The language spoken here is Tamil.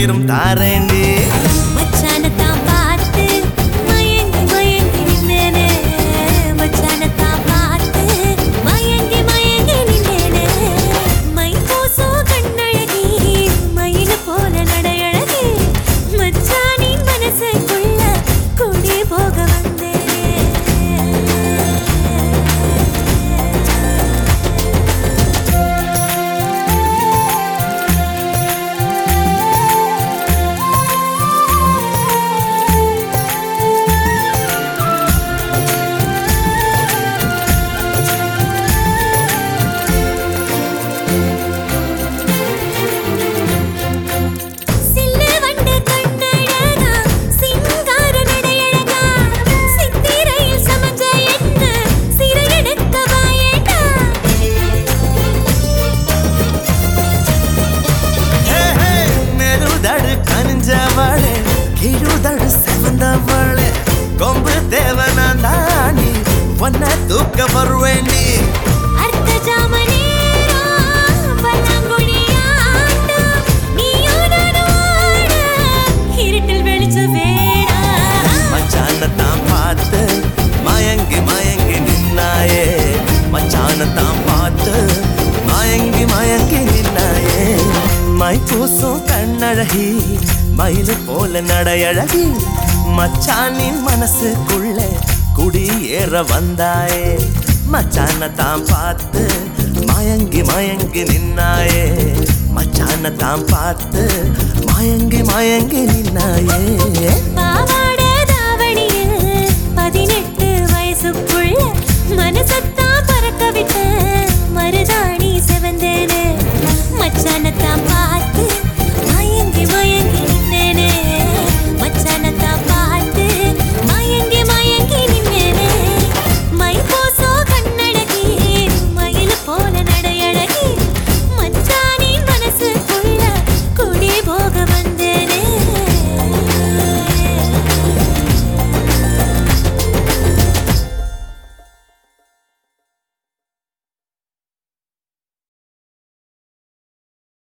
உயிரும் தாரேண்டி மச்சானத்தான் பார்த்து மயங்கி மயங்கி நின்னேனே மச்சானத்தான் பார்த்து மயங்கி மயங்கி நின்னேனே மை பூசோ கண்ணழகி மயில் போல நடையழகி மச்சானின் மனசுக்குள்ள குடி போக வந்தேனே கிழுதடு செவந்தவளே கொம்பு தேவனாந்தானி ஒன்ன தூக்க வருவேண்டி அர்த்த ஜாமனேரா பல்லாங்குழியாட்ட நீயோனோட இருட்டில் வெளிச்ச வேடா மச்சானத்தான் பார்த்து மயங்கி மயங்கி நின்னாயே மச்சானத்தான் பார்த்து மயங்கி மயங்கி நின்னாயே மை பூசும் கண்ணழகி மயில் போல நடையழகி மச்சானின் மனசுக்குள்ள குடியேற வந்தாயே மச்சானத்தான் பார்த்து மயங்கி மயங்கி நின்னாயே மச்சானத்தான் பார்த்து மயங்கி மயங்கி நின்னாயே